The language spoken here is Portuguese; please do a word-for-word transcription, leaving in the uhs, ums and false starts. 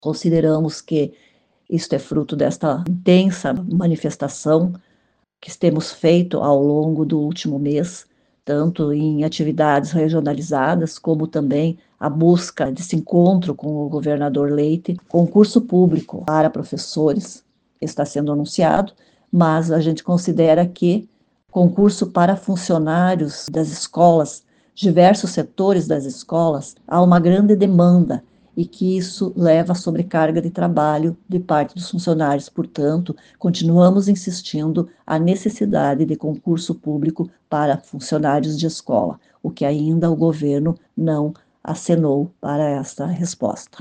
Consideramos que isto é fruto desta intensa manifestação que temos feito ao longo do último mês, tanto em atividades regionalizadas, como também a busca desse encontro com o governador Leite. Concurso público para professores está sendo anunciado, mas a gente considera que concurso para funcionários das escolas, diversos setores das escolas, há uma grande demanda e que isso leva a sobrecarga de trabalho de parte dos funcionários. Portanto, continuamos insistindo a necessidade de concurso público para funcionários de escola, o que ainda o governo não acenou para esta resposta.